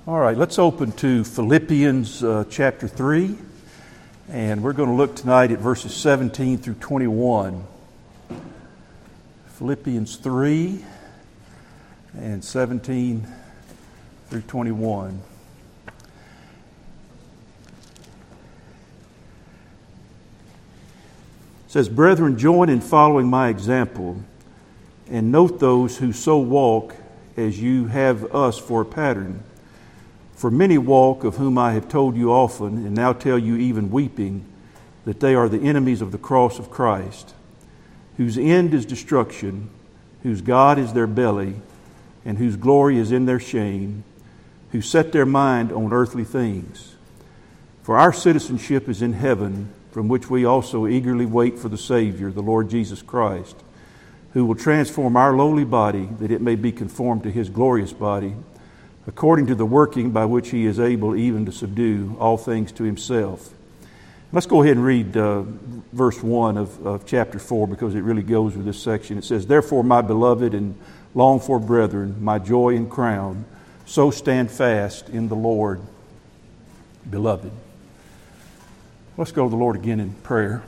All right, let's open to Philippians chapter 3, and we're going to look tonight at verses 17 through 21. Philippians 3 and 17 through 21. It says, "Brethren, join in following my example, and note those who so walk as you have us for a pattern. For many walk, of whom I have told you often, and now tell you even weeping, that they are the enemies of the cross of Christ, whose end is destruction, whose God is their belly, and whose glory is in their shame, who set their mind on earthly things. For our citizenship is in heaven, from which we also eagerly wait for the Savior, the Lord Jesus Christ, who will transform our lowly body, that it may be conformed to His glorious body, according to the working by which He is able even to subdue all things to Himself." Let's go ahead and read verse 1 of chapter 4, because it really goes with this section. It says, "Therefore, my beloved and longed for brethren, my joy and crown, so stand fast in the Lord, beloved." Let's go to the Lord again in prayer.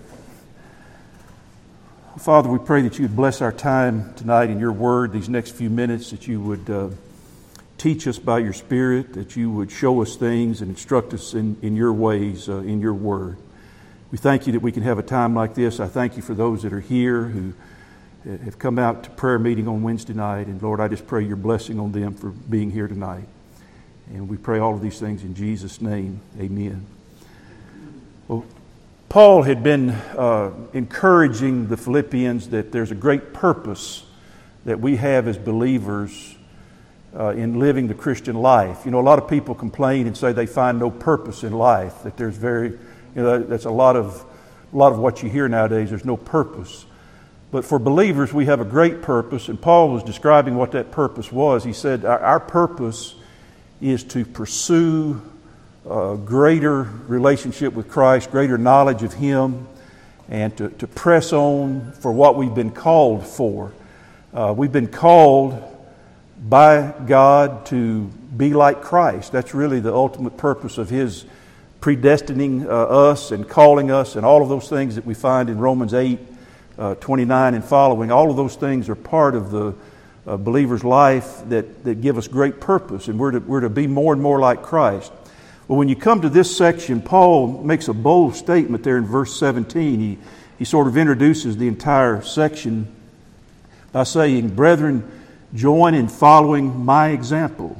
Father, we pray that you would bless our time tonight in your word, these next few minutes, that you would teach us by your Spirit, that you would show us things and instruct us in your ways, in your word. We thank you that we can have a time like this. I thank you for those that are here who have come out to prayer meeting on Wednesday night. And Lord, I just pray your blessing on them for being here tonight. And we pray all of these things in Jesus' name. Amen. Well, Paul had been encouraging the Philippians that there's a great purpose that we have as believers in living the Christian life. You know, a lot of people complain and say they find no purpose in life, that there's that's a lot of what you hear nowadays. There's no purpose. But for believers, we have a great purpose, and Paul was describing what that purpose was. He said, our purpose is to pursue greater relationship with Christ, greater knowledge of Him, and to press on for what we've been called for. We've been called by God to be like Christ. That's really the ultimate purpose of His predestining us and calling us, and all of those things that we find in Romans 8:29 and following. All of those things are part of the believer's life that give us great purpose, and we're to be more and more like Christ. Well, when you come to this section, Paul makes a bold statement there in verse 17. He sort of introduces the entire section by saying, "Brethren, join in following my example."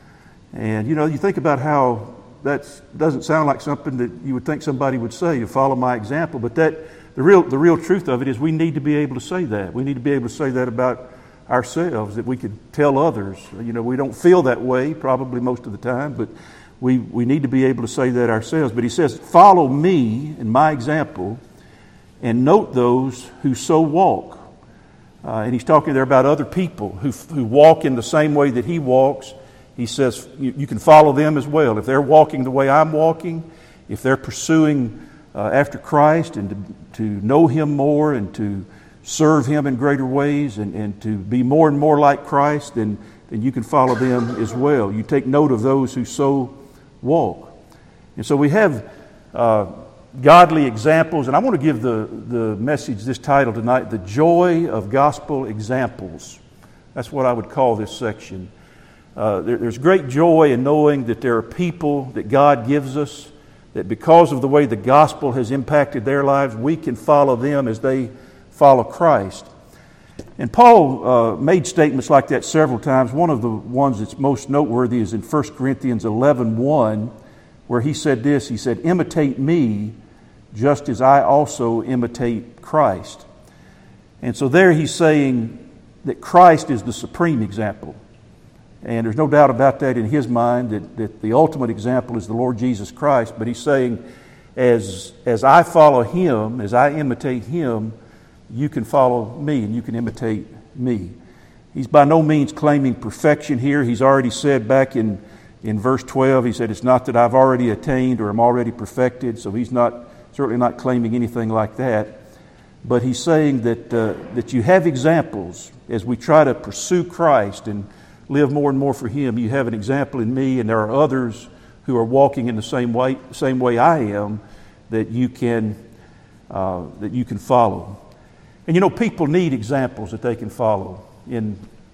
And you know, you think about how that doesn't sound like something that you would think somebody would say, to follow my example. But the real truth of it is we need to be able to say that. We need to be able to say that about ourselves, that we could tell others. You know, we don't feel that way probably most of the time, but we need to be able to say that ourselves. But he says, "Follow me and my example, and note those who so walk." And he's talking there about other people who walk in the same way that he walks. He says you can follow them as well. If they're walking the way I'm walking, if they're pursuing after Christ and to know Him more and to serve Him in greater ways and to be more and more like Christ, then you can follow them as well. You take note of those who so walk. And so we have godly examples, and I want to give the message, this title tonight, "The Joy of Gospel Examples." That's what I would call this section. There's great joy in knowing that there are people that God gives us, that because of the way the gospel has impacted their lives, we can follow them as they follow Christ. And Paul made statements like that several times. One of the ones that's most noteworthy is in 1 Corinthians 11:1, where he said this. He said, "Imitate me just as I also imitate Christ." And so there he's saying that Christ is the supreme example. And there's no doubt about that in his mind, that the ultimate example is the Lord Jesus Christ. But he's saying, as I follow Him, as I imitate Him, you can follow me and you can imitate me. He's by no means claiming perfection here. He's already said back in verse 12, he said, it's not that I've already attained or am already perfected. So he's certainly not claiming anything like that. But he's saying that you have examples as we try to pursue Christ and live more and more for Him. You have an example in me, and there are others who are walking in the same way I am that you can follow. And people need examples that they can follow in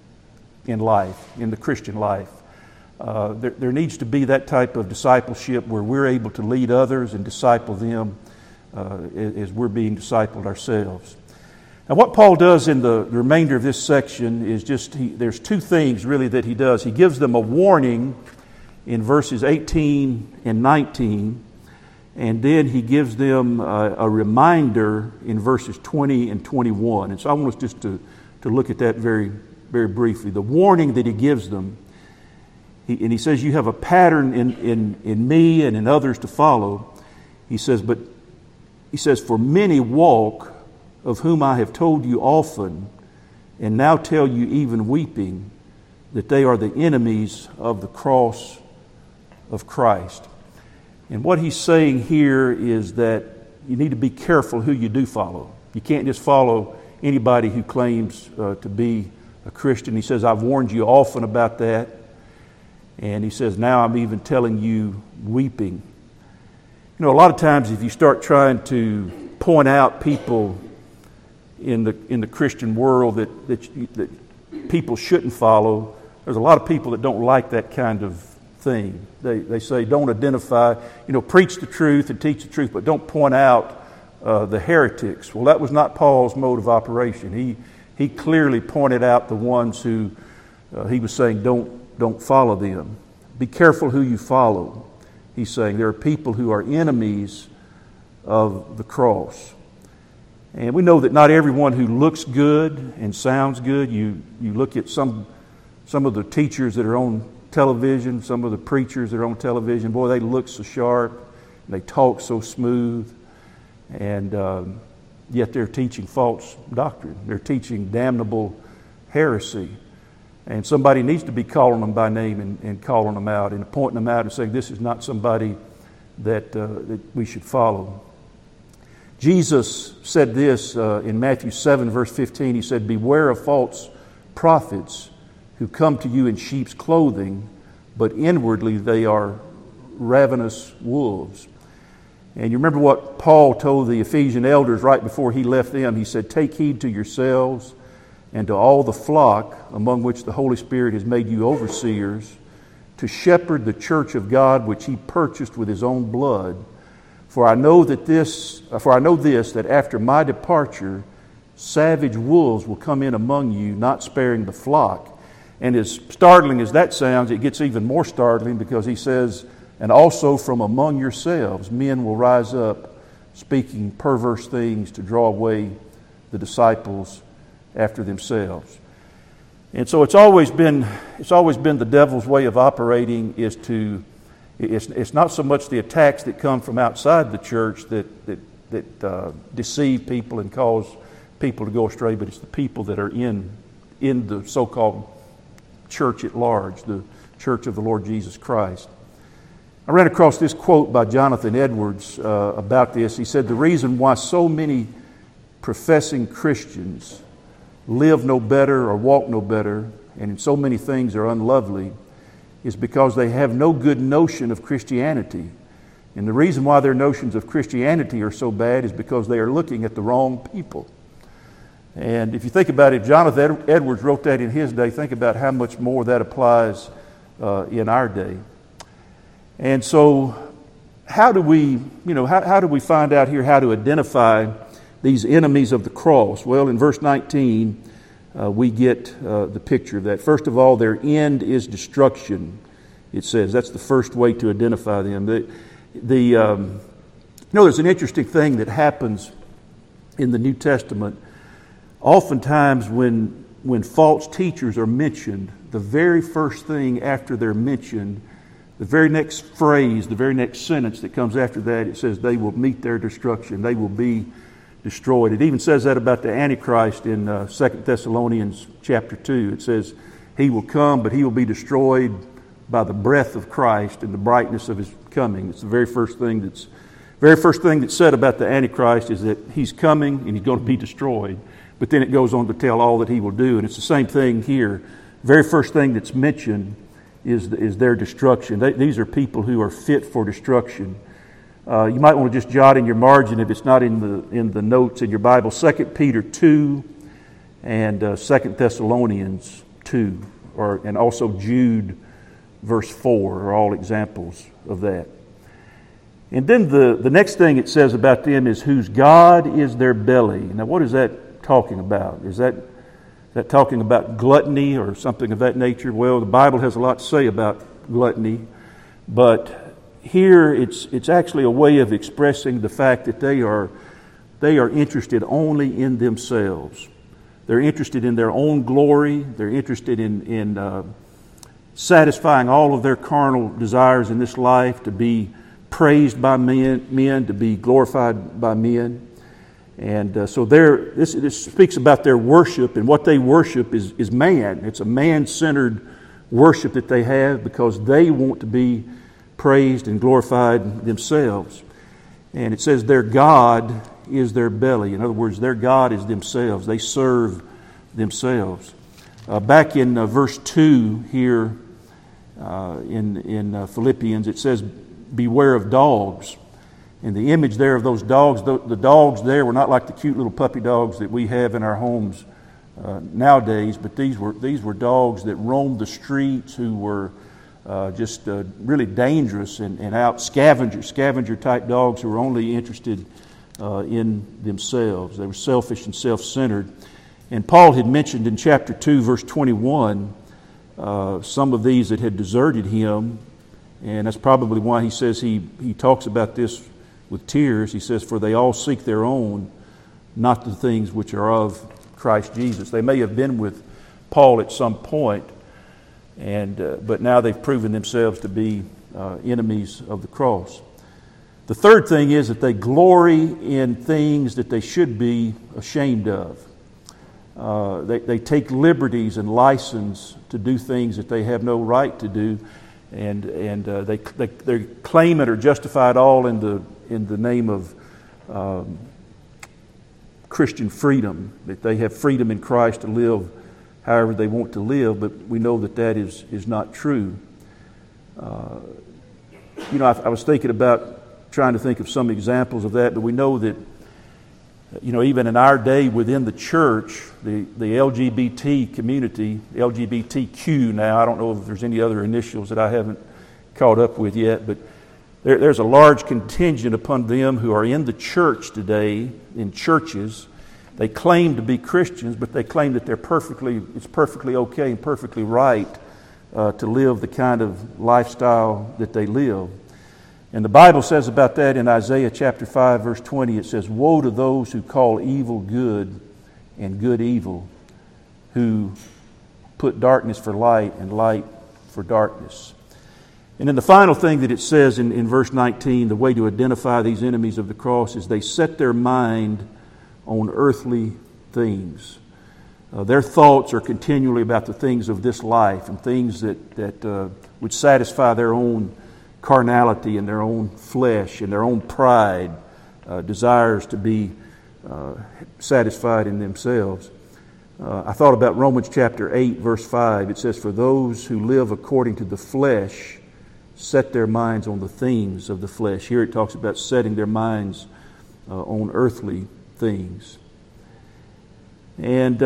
life, in the Christian life. There needs to be that type of discipleship where we're able to lead others and disciple them as we're being discipled ourselves. Now, what Paul does in the remainder of this section is there's two things really that he does. He gives them a warning in verses 18 and 19, and then he gives them a reminder in verses 20 and 21. And so I want us just to look at that very, very briefly. The warning that he gives them, he says, you have a pattern in me and in others to follow. He says, for many walk, of whom I have told you often, and now tell you even weeping, that they are the enemies of the cross of Christ. And what he's saying here is that you need to be careful who you do follow. You can't just follow anybody who claims to be a Christian. He says, I've warned you often about that. And he says, now I'm even telling you weeping. A lot of times if you start trying to point out people in the Christian world that people shouldn't follow, there's a lot of people that don't like that kind of thing. They say don't identify, preach the truth and teach the truth, but don't point out the heretics. Well, that was not Paul's mode of operation. He clearly pointed out the ones who he was saying don't follow them. Be careful who you follow. He's saying there are people who are enemies of the cross. And we know that not everyone who looks good and sounds good, you look at some of the teachers that are on television, some of the preachers that are on television, boy, they look so sharp, and they talk so smooth, and yet they're teaching false doctrine. They're teaching damnable heresy. And somebody needs to be calling them by name and calling them out and pointing them out and saying this is not somebody that we should follow. Jesus said this in Matthew 7, verse 15. He said, beware of false prophets who come to you in sheep's clothing, but inwardly they are ravenous wolves. And you remember what Paul told the Ephesian elders right before he left them. He said, take heed to yourselves and to all the flock among which the Holy Spirit has made you overseers, to shepherd the church of God which He purchased with His own blood. For I know this, that after my departure, savage wolves will come in among you, not sparing the flock. And as startling as that sounds, it gets even more startling because he says, and also from among yourselves, men will rise up speaking perverse things to draw away the disciples after themselves. And so it's always been the devil's way of operating is to, it's not so much the attacks that come from outside the church that deceive people and cause people to go astray, but it's the people that are in the so-called church at large, the church of the Lord Jesus Christ. I ran across this quote by Jonathan Edwards about this. He said, the reason why so many professing Christians live no better or walk no better, and in so many things are unlovely, is because they have no good notion of Christianity. And the reason why their notions of Christianity are so bad is because they are looking at the wrong people. And if you think about it, if Jonathan Edwards wrote that in his day, think about how much more that applies in our day. And so how do we find out here how to identify these enemies of the cross? Well, in verse 19, we get the picture of that. First of all, their end is destruction, it says. That's the first way to identify them. There's an interesting thing that happens in the New Testament. Oftentimes when false teachers are mentioned, the very first thing after they're mentioned, the very next phrase, the very next sentence that comes after that, it says they will meet their destruction. They will be destroyed. It even says that about the Antichrist in 2 Thessalonians chapter 2. It says he will come, but he will be destroyed by the breath of Christ and the brightness of his coming. It's the very first thing that's said about the Antichrist is that he's coming and he's going to be destroyed. But then it goes on to tell all that he will do. And it's the same thing here. very first thing that's mentioned is their destruction. These are people who are fit for destruction. You might want to just jot in your margin if it's not in the notes in your Bible, 2 Peter 2 and 2 Thessalonians 2, and also Jude verse 4 are all examples of that. And then the next thing it says about them is whose God is their belly. Now what is that talking about? Is that talking about gluttony or something of that nature? Well, the Bible has a lot to say about gluttony, but here it's actually a way of expressing the fact that they are interested only in themselves. They're interested in their own glory. They're interested in satisfying all of their carnal desires in this life, to be praised by men, to be glorified by men. And so this speaks about their worship, and what they worship is man. It's a man-centered worship that they have because they want to be praised and glorified themselves. And it says their God is their belly. In other words, their God is themselves. They serve themselves. Back in verse 2 here in Philippians, it says, beware of dogs. And the image there of those dogs, the dogs there were not like the cute little puppy dogs that we have in our homes nowadays, but these were dogs that roamed the streets, who were just really dangerous and out scavenger type dogs who were only interested in themselves. They were selfish and self-centered. And Paul had mentioned in chapter 2, verse 21, some of these that had deserted him, and that's probably why he says he talks about this with tears. He says, for they all seek their own, not the things which are of Christ Jesus. They may have been with Paul at some point, but now they've proven themselves to be enemies of the cross. The third thing is that they glory in things that they should be ashamed of. They take liberties and license to do things that they have no right to do, and they claim it or justify it all in the name of Christian freedom, that they have freedom in Christ to live however they want to live, but we know that is not true. I was thinking about trying to think of some examples of that, but we know that, even in our day within the church, the LGBT community, LGBTQ now, I don't know if there's any other initials that I haven't caught up with yet, but there's a large contingent upon them who are in the church today, in churches. They claim to be Christians, but they claim that it's perfectly okay and perfectly right to live the kind of lifestyle that they live. And the Bible says about that in Isaiah chapter 5, verse 20, it says, woe to those who call evil good and good evil, who put darkness for light and light for darkness. And then the final thing that it says in verse 19, the way to identify these enemies of the cross is they set their mind on earthly things. Their thoughts are continually about the things of this life and things that would satisfy their own carnality and their own flesh and their own pride, desires to be satisfied in themselves. I thought about Romans chapter 8, verse 5. It says, for those who live according to the flesh set their minds on the things of the flesh. Here it talks about setting their minds on earthly things. And,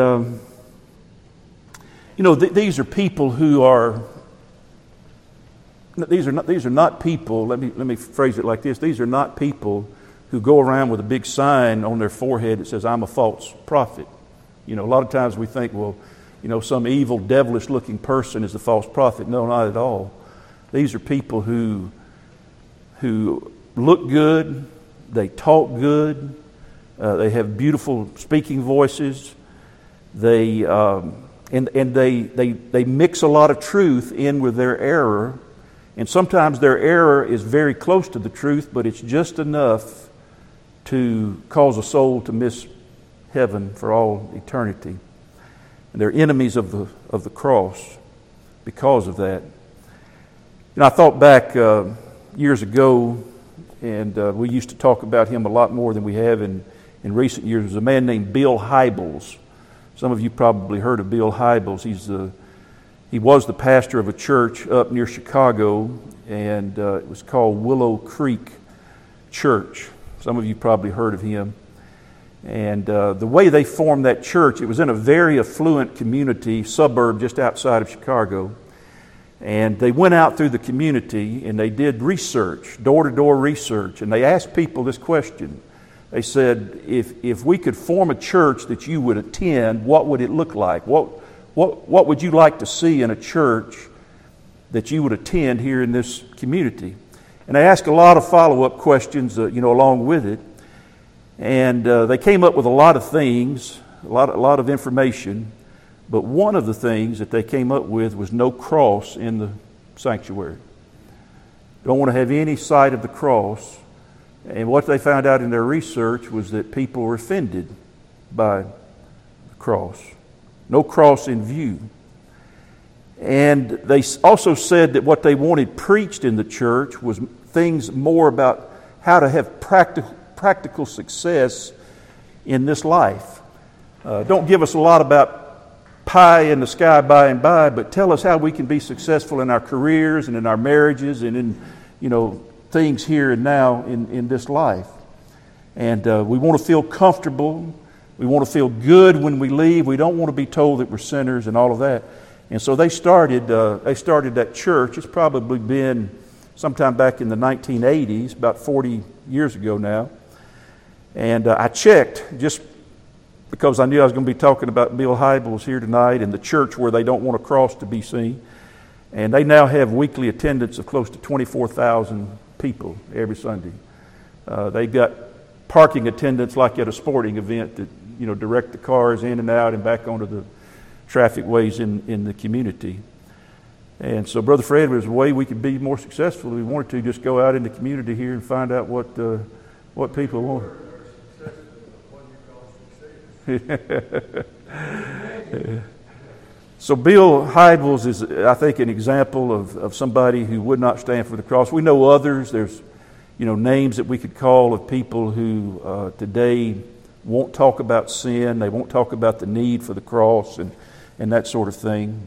these are people who are... These are not people, let me phrase it like this, these are not people who go around with a big sign on their forehead that says, I'm a false prophet. A lot of times we think, some evil, devilish-looking person is the false prophet. No, not at all. These are people who look good, they talk good, they have beautiful speaking voices, they mix a lot of truth in with their error. And sometimes their error is very close to the truth, but it's just enough to cause a soul to miss heaven for all eternity. And they're enemies of the cross because of that. I thought back years ago, and we used to talk about him a lot more than we have in recent years. There was a man named Bill Hybels. Some of you probably heard of Bill Hybels. He was the pastor of a church up near Chicago, and it was called Willow Creek Church. Some of you probably heard of him. And the way they formed that church, it was in a very affluent community, suburb just outside of Chicago. And they went out through the community and they did research, door-to-door research, and they asked people this question. They said, if we could form a church that you would attend, what would it look like? What would you like to see in a church that you would attend here in this community? And they asked a lot of follow-up questions, along with it. And they came up with a lot of things, a lot of information. But one of the things that they came up with was no cross in the sanctuary. Don't want to have any sight of the cross. And what they found out in their research was that people were offended by the cross. No cross in view. And they also said that what they wanted preached in the church was things more about how to have practical success in this life. Don't give us a lot about pie in the sky by and by, but tell us how we can be successful in our careers and in our marriages and in, things here and now in this life. And we want to feel comfortable. We want to feel good when we leave. We don't want to be told that we're sinners and all of that. And so they started that church. It's probably been sometime back in the 1980s, about 40 years ago now. And I checked just because I knew I was going to be talking about Bill Hybels here tonight and the church where they don't want a cross to be seen. And they now have weekly attendance of close to 24,000 people every Sunday. They've got parking attendants like at a sporting event that, direct the cars in and out and back onto the traffic ways in the community. And so, Brother Fred, there's a way we could be more successful. We wanted to just go out in the community here and find out what people want. So Bill Hybels is, I think, an example of somebody who would not stand for the cross. We know others. There's, names that we could call of people who today won't talk about sin. They won't talk about the need for the cross and that sort of thing.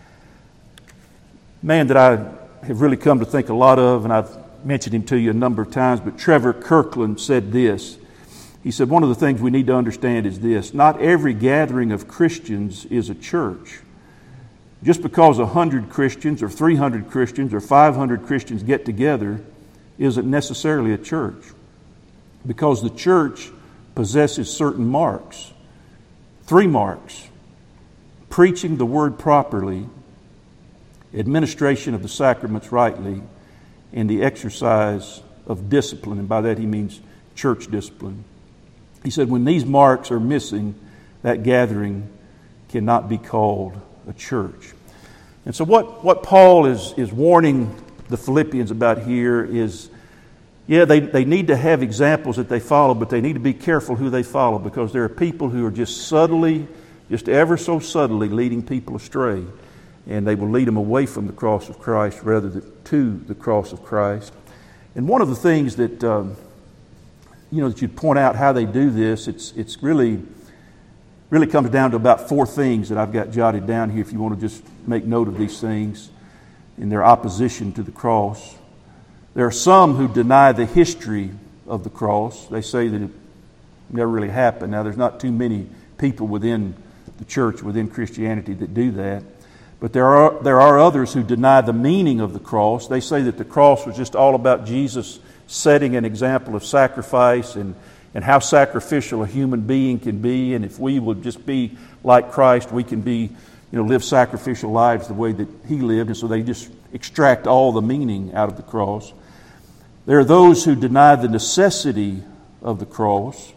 Man that I have really come to think a lot of, and I've mentioned him to you a number of times, but Trevor Kirkland said this. He said, one of the things we need to understand is this: not every gathering of Christians is a church. Just because 100 Christians or 300 Christians or 500 Christians get together isn't necessarily a church. Because the church possesses certain marks. 3 marks: preaching the word properly, administration of the sacraments rightly, and the exercise of discipline. And by that he means church discipline. He said when these marks are missing, that gathering cannot be called a church. And so what Paul is warning the Philippians about here is, they need to have examples that they follow, but they need to be careful who they follow, because there are people who are just ever so subtly leading people astray. And they will lead them away from the cross of Christ rather than to the cross of Christ. And one of the things that that you'd point out how they do this, it's really comes down to about 4 things that I've got jotted down here if you want to just make note of these things in their opposition to the cross. There are some who deny the history of the cross. They say that it never really happened. Now, there's not too many people within the church, within Christianity, that do that. But there are others who deny the meaning of the cross. They say that the cross was just all about Jesus setting an example of sacrifice and how sacrificial a human being can be. And if we would just be like Christ, we can live sacrificial lives the way that He lived. And so they just extract all the meaning out of the cross. There are those who deny the necessity of the cross.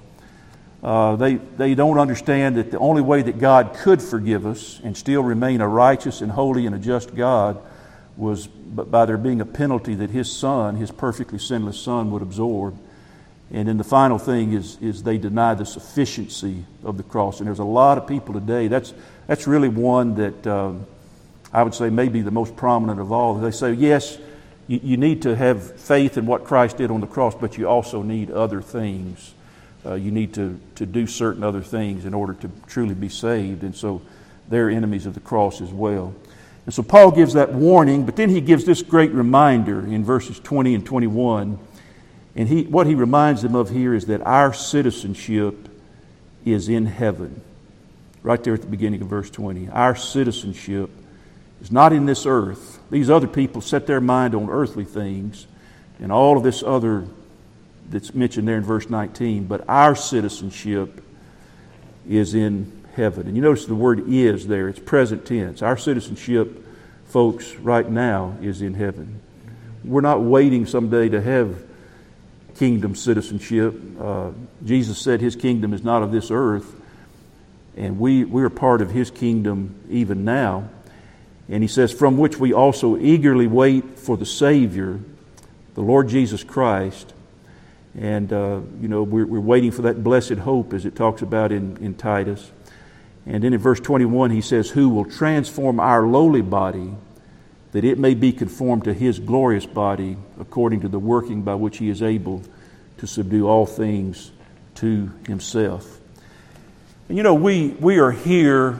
They don't understand that the only way that God could forgive us and still remain a righteous and holy and a just God was by there being a penalty that His Son, His perfectly sinless Son, would absorb. And then the final thing is they deny the sufficiency of the cross. And there's a lot of people today. That's really one that I would say may be the most prominent of all. They say, yes, you need to have faith in what Christ did on the cross, but you also need other things. You need to do certain other things in order to truly be saved. And so they're enemies of the cross as well. And so Paul gives that warning, but then he gives this great reminder in verses 20 and 21. And what he reminds them of here is that our citizenship is in heaven. Right there at the beginning of verse 20. Our citizenship is not in this earth. These other people set their mind on earthly things and all of this other that's mentioned there in verse 19. But our citizenship is in heaven. And you notice the word is there. It's present tense. Our citizenship, folks, right now is in heaven. We're not waiting someday to have kingdom citizenship. Jesus said His kingdom is not of this earth. And we are part of His kingdom even now. And He says, from which we also eagerly wait for the Savior, the Lord Jesus Christ. And, we're waiting for that blessed hope as it talks about in Titus. And then in verse 21 he says, who will transform our lowly body that it may be conformed to His glorious body according to the working by which He is able to subdue all things to Himself. And we are here,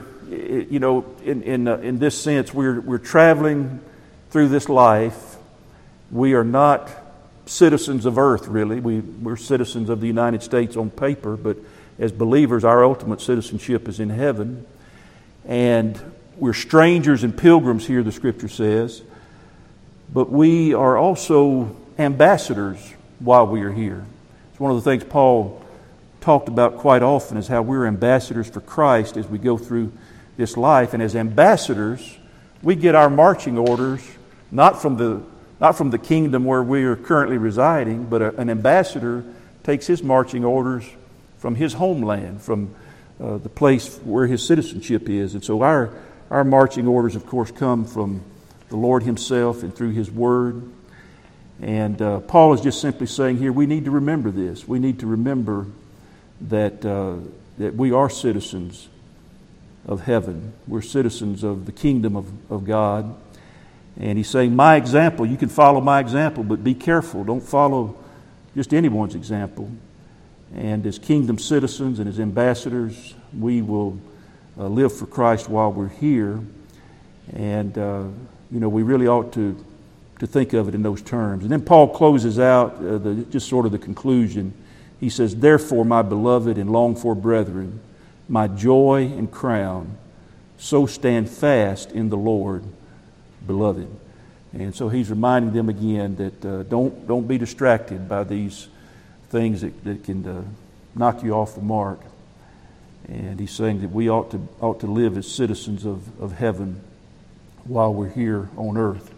in this sense, we're traveling through this life. We are not citizens of earth, really. We're citizens of the United States on paper, but as believers, our ultimate citizenship is in heaven. And we're strangers and pilgrims here, the Scripture says. But we are also ambassadors while we are here. It's one of the things Paul talked about quite often, is how we're ambassadors for Christ as we go through this life. And as ambassadors, we get our marching orders not from the kingdom where we are currently residing, but an ambassador takes his marching orders from his homeland, from the place where his citizenship is. And so our marching orders, of course, come from the Lord Himself and through His Word. And Paul is just simply saying here, we need to remember this. We need to remember that we are citizens of heaven. We're citizens of the kingdom of God. And he's saying, my example, you can follow my example, but be careful. Don't follow just anyone's example. And as kingdom citizens and as ambassadors, we will live for Christ while we're here. And, we really ought to think of it in those terms. And then Paul closes out just sort of the conclusion. He says, therefore, my beloved and longed for brethren, my joy and crown, so stand fast in the Lord, beloved. And so he's reminding them again that don't be distracted by these things that can knock you off the mark. And he's saying that we ought to live as citizens of heaven while we're here on earth.